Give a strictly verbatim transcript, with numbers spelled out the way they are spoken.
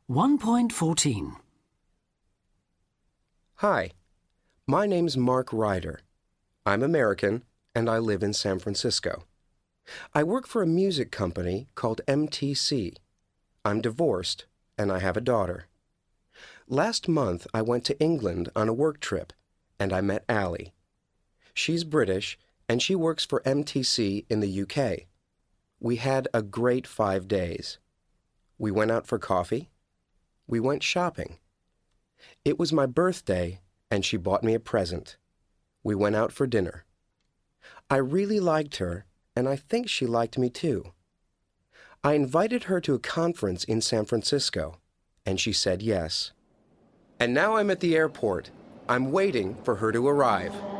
one point fourteen. Hi, my name's Mark Ryder. I'm American, and I live in San Francisco. I work for a music company called M T C. I'm divorced, and I have a daughter. Last month, I went to England on a work trip, and I met Allie. She's British, and she works for M T C in the U K. We had a great five days. We went out for coffee. We went shopping. It was my birthday, and she bought me a present. We went out for dinner. I really liked her, and I think she liked me too. I invited her to a conference in San Francisco, and she said yes. And now I'm at the airport. I'm waiting for her to arrive.